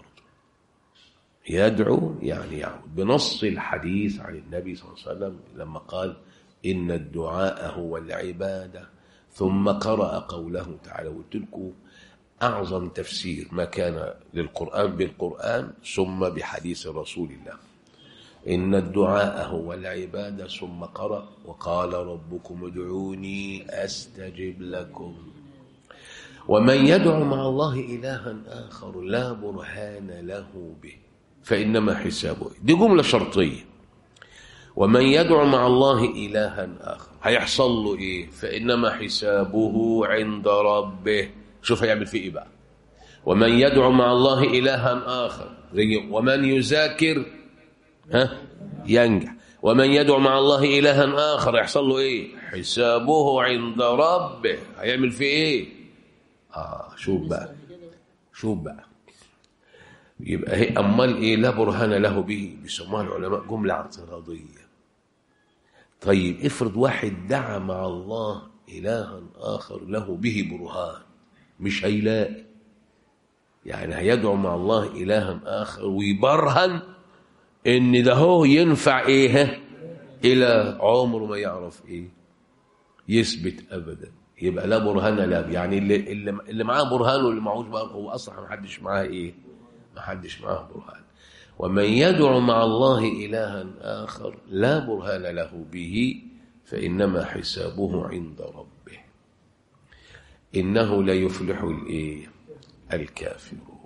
يدعو يعني يعبد بنص الحديث عن النبي صلى الله عليه وسلم لما قال إن الدعاء هو العبادة، ثم قرأ قوله تعالى. قلت لكم أعظم تفسير ما كان للقرآن بالقرآن ثم بحديث رسول الله. إن الدعاء هو العبادة ثم قرأ وقال ربكم ادعوني أستجب لكم. ومن يدعو مع الله إلها آخر لا برهان له به فإنما حسابه. دي جملة شرطية. ومن يدعو مع الله إلها آخر هيحصل له إيه؟ فإنما حسابه عند ربه. شوف هيعمل فيه إيه بقى. ومن يدعو مع الله إلها آخر زي ومن يذاكر ها ينجح. ومن يدعو مع الله إلها آخر يحصل له إيه؟ حسابه عند ربه. هيعمل فيه إيه؟ آه شوف بقى شوف بقى يبقى هي أمال إيه لا برهان له به؟ بيسموها العلماء جملة اعتراضية. طيب افرض واحد دعا مع الله إلها آخر له به برهان، مش هيلاقي. يعني هيدعو مع الله إلها آخر ويبرهن إن ده هو ينفع إيه إلى عمره ما يعرف إيه يثبت أبدا. يبقى لا برهان له. يعني اللي اللي, اللي معاه برهان واللي معهوش بقى هو أصلا ما حدش معاه إيه ما حدش معاه برهان. ومن يدعو مع الله إلها آخر لا برهان له به فإنما حسابه عند ربه إنه لا يفلح الإيه الكافرون.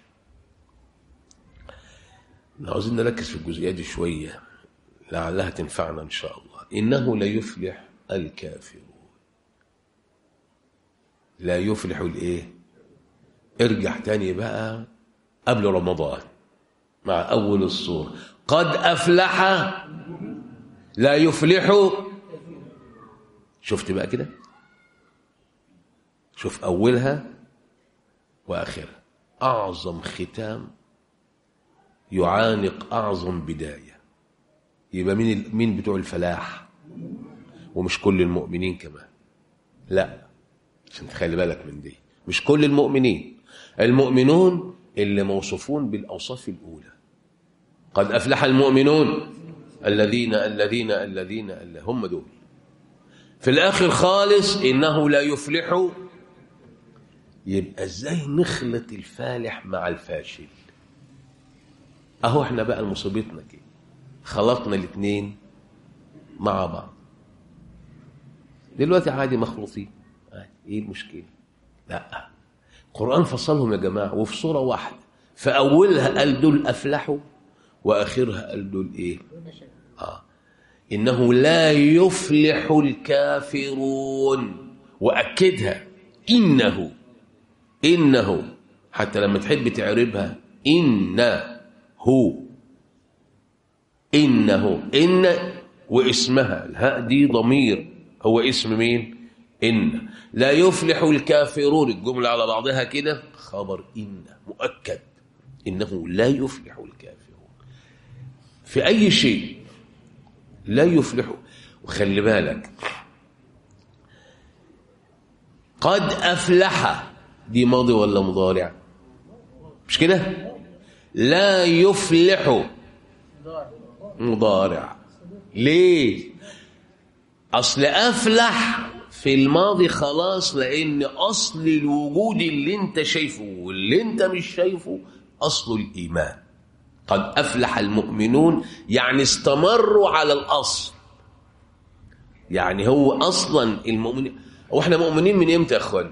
عاوزين نركز في الجزئية دي شوية لعلها تنفعنا إن شاء الله. إنه لا يفلح الكافرون. لا يفلح الإيه؟ ارجع تاني بقى قبل رمضان مع أول الصورة قد أفلح لا يفلح. شفت بقى كده؟ شوف أولها وآخرها. أعظم ختام يعانق أعظم بداية. يبقى مين مين بتوع الفلاح؟ ومش كل المؤمنين كمان. لا، عشان تخلي بالك من دي، مش كل المؤمنين. المؤمنون اللي موصوفون بالأوصاف الأولى، قد أفلح المؤمنون الذين الذين الذين اللي هم دول. في الآخر خالص إنه لا يفلح. يبقى إزاي نخلط الفالح مع الفاشل؟ أهو إحنا بقى مصيبتنا كده، خلطنا الاثنين مع بعض دلوقتي عادي، مخلوطين عادي. إيه المشكلة؟ لا، القرآن فصلهم يا جماعة، وفي صورة واحدة. فأولها قال دول أفلحوا، وآخرها قال دول إيه؟ آه إنه لا يفلح الكافرون، وأكدها إنه إنه حتى لما تحب تعربها إنه إنه إن واسمها الهاء دي ضمير، هو اسم مين؟ إن. لا يفلح الكافرون، الجملة على بعضها كده خبر إن مؤكد، إنه لا يفلح الكافرون في أي شيء، لا يفلح. وخلي بالك، قد أفلح دي ماضي ولا مضارع؟ مش كده؟ لا يفلح مضارع. ليه؟ أصل أفلح في الماضي خلاص، لأن أصل الوجود اللي انت شايفه واللي انت مش شايفه أصل الإيمان. قد أفلح المؤمنون يعني استمروا على الأصل، يعني هو أصلا المؤمنين. وإحنا مؤمنين من إمتى يا أخوان؟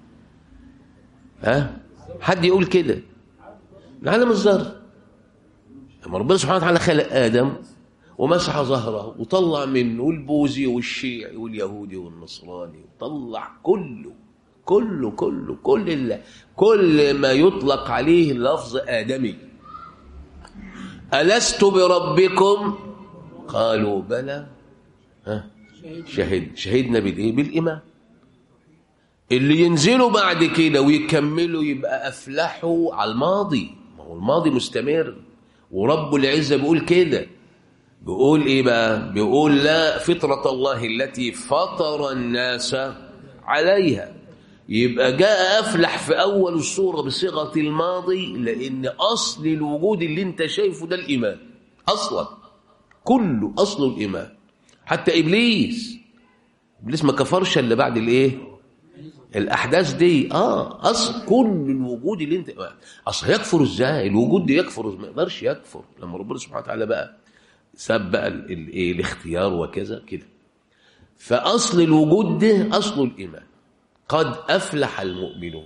ها؟ حد يقول كده؟ من عالم الذر، لما ربنا سبحانه وتعالى خلق آدم ومسح ظهره وطلع منه البوذي والشيعي واليهودي والنصراني، وطلع كله كله كله كل الله، كل ما يطلق عليه لفظ آدمي. ألست بربكم؟ قالوا بلى. ها؟ شهد شهدنا بالإيه؟ بالإيمان. اللي ينزلوا بعد كده ويكملوا يبقى أفلحوا على الماضي، ما هو الماضي مستمر. ورب العزة بيقول كده، بيقول إيه بقى؟ بيقول لا فطرة الله التي فطر الناس عليها. يبقى جاء أفلح في أول السورة بصيغة الماضي، لأن أصل الوجود اللي انت شايفه ده الإيمان أصلا، كله أصل الإيمان. حتى إبليس إبليس ما كفرش اللي بعد الإيه؟ الأحداث دي. آه أصل كل الوجود اللي انت، أصل يكفر إزاي؟ الوجود دي يكفر، ما يقدرش يكفر لما ربنا سبحانه وتعالى بقى ساب بقى الإيه؟ الاختيار وكذا كده. فأصل الوجود ده أصل الإيمان. قد أفلح المؤمنون.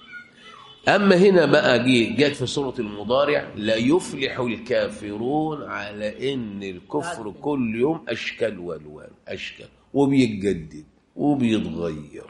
أما هنا بقى جاءت في سورة المضارع لا يفلح الكافرون، على إن الكفر كل يوم أشكال والوان، أشكال وبيتجدد وبيتغير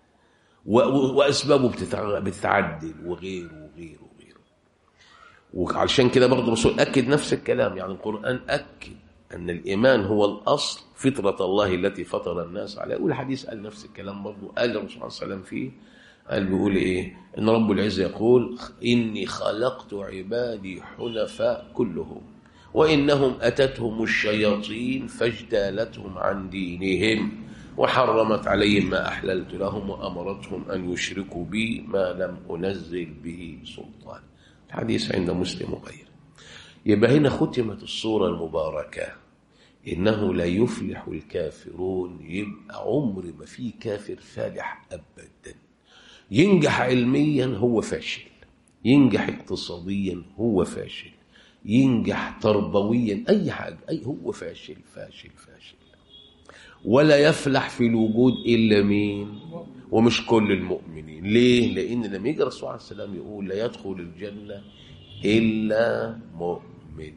وأسبابه بتتعدل وغيره وغيره وغيره. وعشان كده برضه الرسول أكد نفس الكلام، يعني القرآن أكد أن الإيمان هو الأصل، فطرة الله التي فطر الناس عليها. والحديث قال نفس الكلام برضه، قال الرسول صلى الله عليه وسلم فيه، قال بيقول إيه؟ إن رب العزة يقول إني خلقت عبادي حنفاء كلهم وإنهم أتتهم الشياطين فاجتالتهم عن دينهم وحرمت عليهم ما أحللت لهم وأمرتهم أن يشركوا بي ما لم أنزل به سلطان. الحديث عند مسلم وغيره. يبقى هنا ختمت الصورة المباركة إنه لا يفلح الكافرون. يبقى عمر ما في كافر فالح أبدا. ينجح علميا هو فاشل، ينجح اقتصاديا هو فاشل، ينجح تربويا، أي حاجة، أي هو فاشل فاشل فاشل. ولا يفلح في الوجود إلا مين؟ ومش كل المؤمنين. ليه؟ لأن لما يجي الرسول عليه السلام يقول لا يدخل الجنة إلا مؤمن،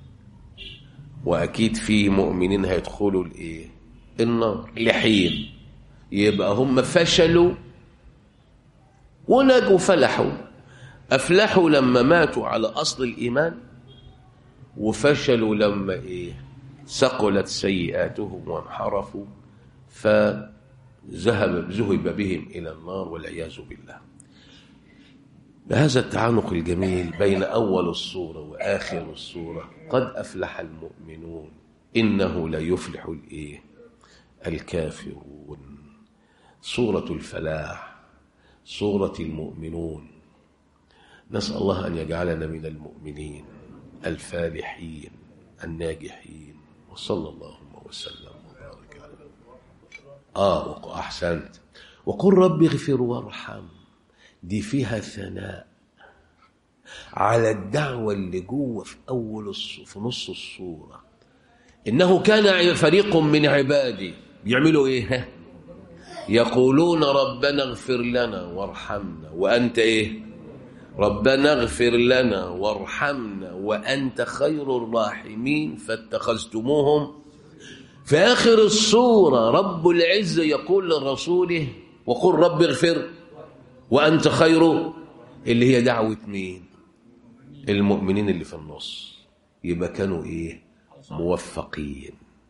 وأكيد في مؤمنين هيدخلوا الإيه؟ النار لحين. يبقى هم فشلوا ونجوا فلحوا. أفلحوا لما ماتوا على أصل الإيمان، وفشلوا لما إيه؟ ثقلت سيئاتهم وانحرفوا فذهب ذهب بهم إلى النار والعياذ بالله. بهذا التعانق الجميل بين أول الصورة وآخر الصورة، قد أفلح المؤمنون إنه لا يفلح الإيه؟ الكافرون. سورة الفلاح، سورة المؤمنون. نسأل الله أن يجعلنا من المؤمنين الفالحين الناجحين. وصلى اللهم وسلم وبارك على آه أحسنت. وقل رب اغفر وارحم، دي فيها ثناء على الدعوة اللي جوه في أول في نص السورة. إنه كان فريق من عبادي بيعملوا إيه؟ يقولون ربنا اغفر لنا وارحمنا وأنت إيه؟ ربنا اغفر لنا وارحمنا وأنت خير الراحمين فاتخذتموهم. في آخر السورة رب العزة يقول لرسوله وقل رب اغفر وأنت خير، اللي هي دعوة مين؟ المؤمنين اللي في النص. يبقى كانوا إيه؟ موفقين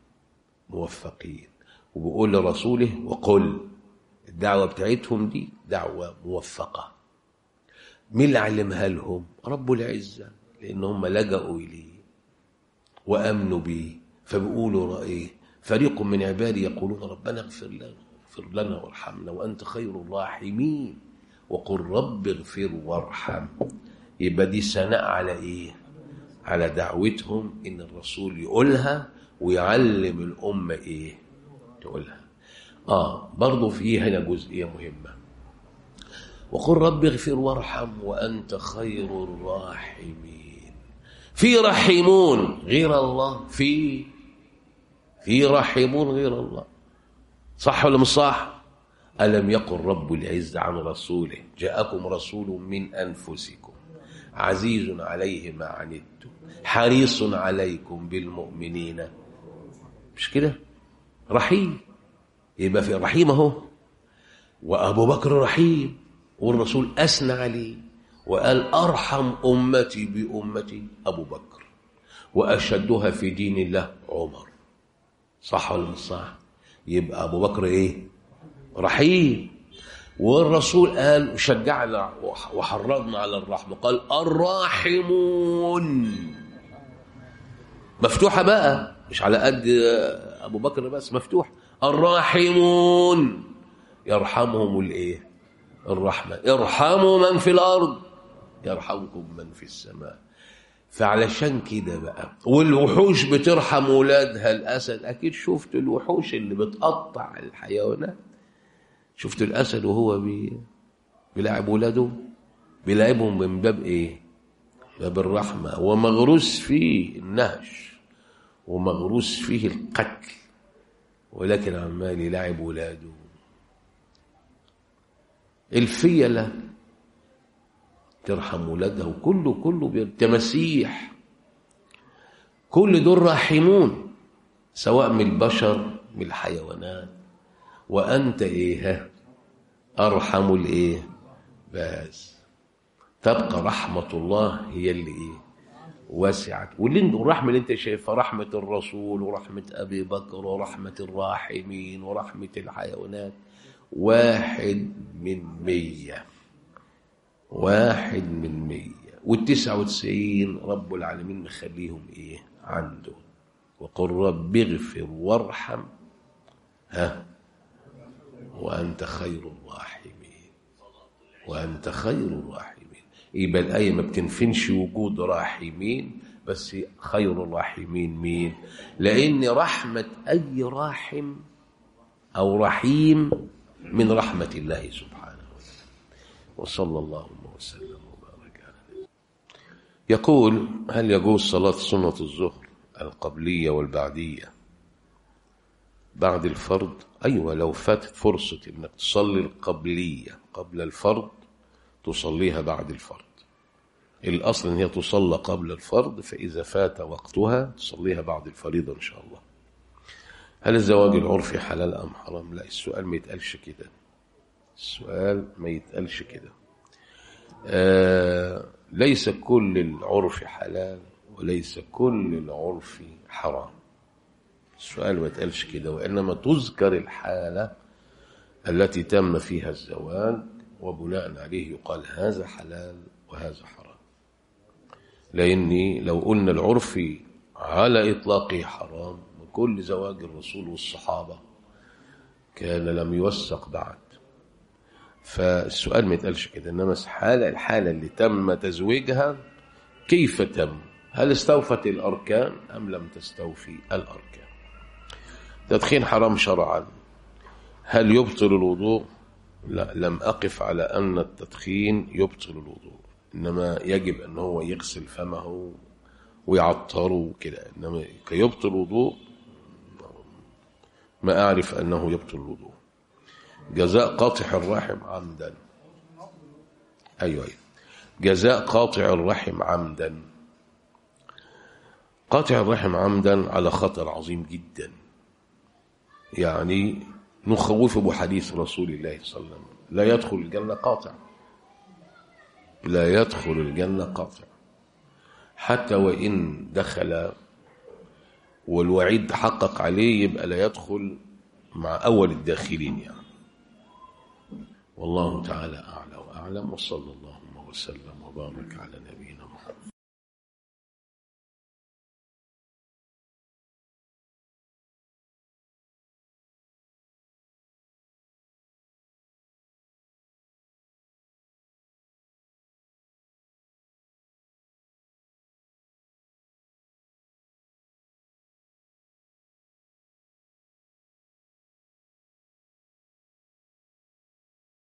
موفقين. وبيقول لرسوله وقل، الدعوة بتاعتهم دي دعوة موفقة. مين اللي علمها لهم؟ رب العزة، لأنهم لجأوا إليه وأمنوا به. فبيقولوا رأيه فريق من عبادي يقولون ربنا اغفر لنا اغفر لنا وارحمنا وأنت خير الراحمين وقل رب اغفر وارحم. يبقى دي ثناء على إيه؟ على دعوتهم إن الرسول يقولها ويعلم الأمة إيه؟ تقولها. آه برضو في هنا جزئية مهمة. وقل رب اغفر وارحم وأنت خير الراحمين. في رحيمون غير الله، في في رحيمون غير الله، صح ولا مش صح؟ ألم يقل رب العزة عن رسوله جاءكم رسول من أنفسكم عزيز عليه ما عنتم حريص عليكم بالمؤمنين، مش كده؟ رحيم. يبقى في رحيم اهو. وأبو بكر رحيم، والرسول أثنى عليه وقال أرحم أمتي بأمتي أبو بكر وأشدها في دين الله عمر، صح ولا مش صح؟ يبقى أبو بكر إيه؟ رحيم. والرسول قال وشجعنا وحرضنا على الرحمة، قال الراحمون، مفتوحة بقى مش على قد أبو بكر بس، مفتوح. الراحمون يرحمهم الإيه؟ الرحمة. ارحموا من في الأرض يرحمكم من في السماء. فعلشان كده بقى والوحوش بترحم ولادها. الأسد أكيد شفتوا الوحوش اللي بتقطع الحيوانات، شفتوا الأسد وهو بي... بيلعب ولاده، بيلعبهم من باب إيه؟ باب الرحمة. ومغروس فيه النهش ومغروس فيه القتل، ولكن عمال يلعب ولاده. الفيلة ترحم ولادها، وكله كله بالتمسيح، كل دول راحمون سواء من البشر من الحيوانات. وأنت إيه؟ أرحم الإيه؟ بس تبقى رحمة الله هي اللي إيه؟ واسعت. واللي الرحمة اللي أنت شايفها رحمة الرسول ورحمة أبي بكر ورحمة الراحمين ورحمة الحيوانات واحد من مية، واحد من مية. والتسعة وتسعين رب العالمين مخليهم إيه؟ عنده. وقل رب اغفر وارحم ها وأنت خير الراحمين وأنت خير الراحمين. يبقى الآية ما بتنفنش وجود راحمين، بس خير الراحمين مين؟ لأن رحمة أي راحم أو رحيم من رحمة الله سبحانه وتعالى. وصلى الله وسلم وبارك عليه. يقول هل يجوز صلاة سنة الظهر القبلية والبعدية بعد الفرض؟ أيوة، لو فاتت فرصة إنك تصلي القبلية قبل الفرض تصليها بعد الفرض. الأصل إن هي تصلى قبل الفرض، فإذا فات وقتها تصليها بعد الفريضة إن شاء الله. هل الزواج العرفي حلال أم حرام؟ لا، السؤال ما يتقالش كده، السؤال ما يتقالش كده. آه ليس كل العرف حلال وليس كل العرف حرام، السؤال ما يتقالش كده، وإنما تذكر الحالة التي تم فيها الزواج وبناء عليه يقال هذا حلال وهذا حرام. لأني لو قلنا العرف على إطلاقه حرام، كل زواج الرسول والصحابة كان لم يوثق بعد، فالسؤال ما يتقالش كده، إنما الحالة الحالة اللي تم تزويجها كيف تم؟ هل استوفت الأركان أم لم تستوفي الأركان؟ تدخين حرام شرعا، هل يبطل الوضوء؟ لا، لم أقف على أن التدخين يبطل الوضوء، إنما يجب أن هو يغسل فمه ويعطره كده، إنما كيبطل الوضوء ما أعرف أنه يبطل الوضوء. جزاء قاطع الرحم عمدا، أيوة أيوة، جزاء قاطع الرحم عمدا. قاطع الرحم عمدا على خطر عظيم جدا، يعني نخوف بحديث رسول الله صلى الله عليه وسلم: لا يدخل الجنة قاطع، لا يدخل الجنة قاطع، حتى وإن دخل والوعيد حقق عليه يبقى لا يدخل مع أول الداخلين يعني. والله تعالى أعلى وأعلم، وصلى الله وسلم وبارك على نبينا محمد.